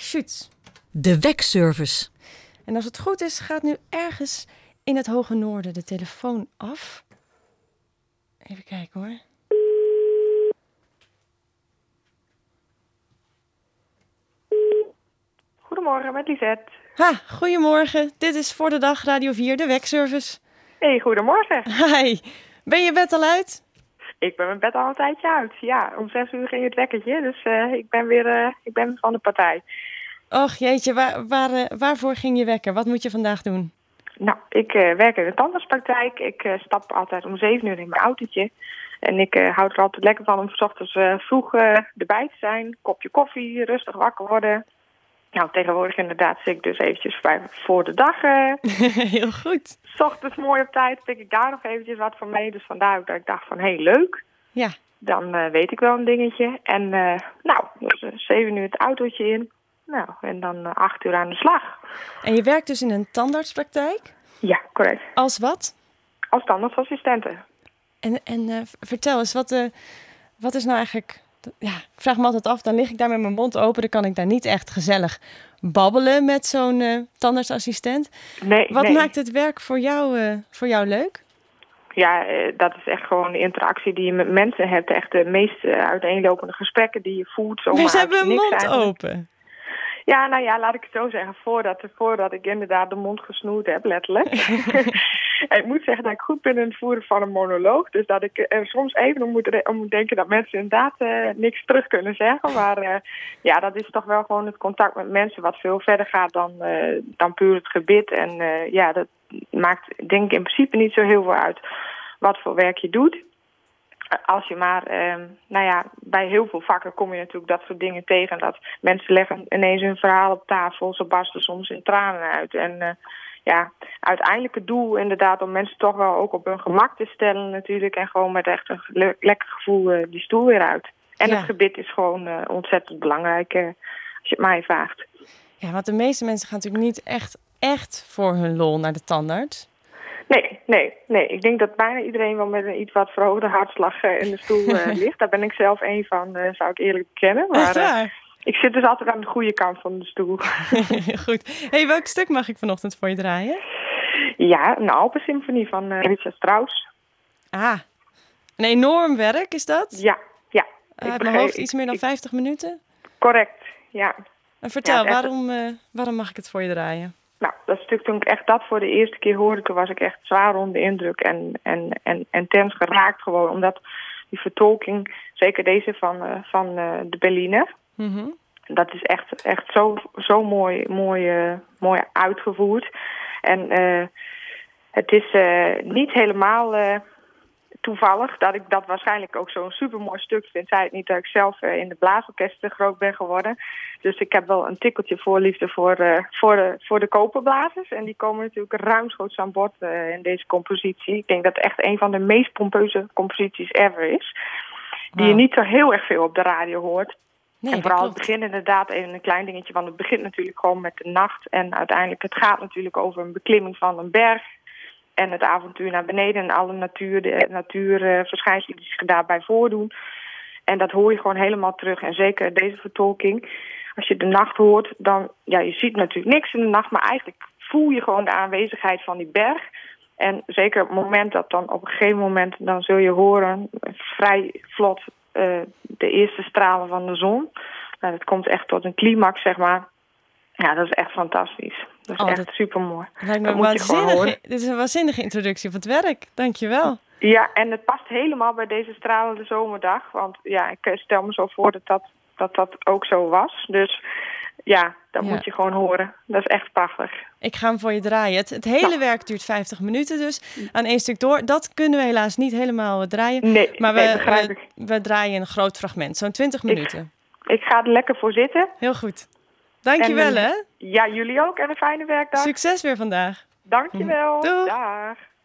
Shoot. De wekservice. En als het goed is, gaat nu ergens in het hoge noorden de telefoon af. Even kijken hoor. Goedemorgen, met Lisette. Goedemorgen. Dit is Voor de Dag Radio 4, de wekservice. Hey, goedemorgen. Hi. Ben je bed al uit? Ik ben mijn bed al een tijdje uit. Ja, om 6 uur ging het wekkertje, dus ik ben van de partij. Och jeetje, waarvoor ging je wekker? Wat moet je vandaag doen? Nou, ik werk in de tandartspraktijk. Ik stap altijd om 7 uur in mijn autootje. En ik houd er altijd lekker van om 's ochtends vroeg erbij te zijn. Kopje koffie, rustig wakker worden. Nou, tegenwoordig inderdaad zit ik dus eventjes voor de dag. Heel goed. 's Ochtends mooi op tijd pik ik daar nog eventjes wat van mee. Dus vandaar ook dat ik dacht van, hé, leuk. Ja. Dan weet ik wel een dingetje. En dus 7 uur het autootje in. Nou, en dan 8 uur aan de slag. En je werkt dus in een tandartspraktijk? Ja, correct. Als wat? Als tandartsassistente. En vertel eens, wat is nou eigenlijk... Ja, ik vraag me altijd af, dan lig ik daar met mijn mond open. Dan kan ik daar niet echt gezellig babbelen met zo'n tandartsassistent. Nee. Wat maakt het werk voor jou leuk? Ja, dat is echt gewoon de interactie die je met mensen hebt. Echt de meest uiteenlopende gesprekken die je voert. Maar ze hebben een mond open. Ja, nou ja, laat ik het zo zeggen. Voordat ik inderdaad de mond gesnoerd heb, letterlijk. En ik moet zeggen dat ik goed ben in het voeren van een monoloog. Dus dat ik er soms even om moet denken dat mensen inderdaad niks terug kunnen zeggen. Maar dat is toch wel gewoon het contact met mensen wat veel verder gaat dan puur het gebit. En dat maakt denk ik in principe niet zo heel veel uit wat voor werk je doet. Als je maar, bij heel veel vakken kom je natuurlijk dat soort dingen tegen. Dat mensen leggen ineens hun verhaal op tafel. Ze barsten soms in tranen uit. En uiteindelijk het doel inderdaad om mensen toch wel ook op hun gemak te stellen natuurlijk. En gewoon met echt een lekker gevoel die stoel weer uit. En het gebit is gewoon ontzettend belangrijk als je het mij vraagt. Ja, want de meeste mensen gaan natuurlijk niet echt voor hun lol naar de tandarts. Nee. Ik denk dat bijna iedereen wel met een iets wat verhoogde hartslag in de stoel ligt. Daar ben ik zelf één van, zou ik eerlijk bekennen. Maar ik zit dus altijd aan de goede kant van de stoel. Goed. Hey, welk stuk mag ik vanochtend voor je draaien? Ja, een Alpensymfonie van Richard Strauss. Een enorm werk is dat? Ja. Uit mijn hoofd iets meer dan 50 minuten? Correct, ja. En vertel, waarom mag ik het voor je draaien? Nou, dat stuk toen ik echt dat voor de eerste keer hoorde, toen was ik echt zwaar onder de indruk en intens geraakt gewoon. Omdat die vertolking, zeker deze van de Berliner, dat is echt zo mooi uitgevoerd. En het is niet helemaal toevallig dat ik dat waarschijnlijk ook zo'n supermooi stuk vind. Zei het niet dat ik zelf in de blaasorkesten groot ben geworden. Dus ik heb wel een tikkeltje voorliefde voor de koperblazers. En die komen natuurlijk ruimschoots aan bod in deze compositie. Ik denk dat het echt een van de meest pompeuze composities ever is. Die je niet zo heel erg veel op de radio hoort. Nee, en vooral het begin inderdaad, even een klein dingetje. Want het begint natuurlijk gewoon met de nacht. En uiteindelijk, het gaat natuurlijk over een beklimming van een berg. En het avontuur naar beneden en alle natuurverschijnselen die zich daarbij voordoen. En dat hoor je gewoon helemaal terug. En zeker deze vertolking, als je de nacht hoort, dan, je ziet natuurlijk niks in de nacht, maar eigenlijk voel je gewoon de aanwezigheid van die berg. En zeker op het moment dat dan op een gegeven moment, dan zul je horen, vrij vlot, de eerste stralen van de zon. Nou, dat komt echt tot een climax, zeg maar. Ja, dat is echt fantastisch. Dat is echt supermooi. Lijkt me dit is een waanzinnige introductie van het werk. Dankjewel. Ja, en het past helemaal bij deze stralende zomerdag. Want ik stel me zo voor dat ook zo was. Dus dat moet je gewoon horen. Dat is echt prachtig. Ik ga hem voor je draaien. Het hele werk duurt 50 minuten dus. Aan één stuk door. Dat kunnen we helaas niet helemaal draaien. Nee, maar begrijp ik. We draaien een groot fragment. Zo'n 20 minuten. Ik ga er lekker voor zitten. Heel goed. Dankjewel, hè? Ja, jullie ook. En een fijne werkdag. Succes weer vandaag. Dankjewel. Doeg. Dag.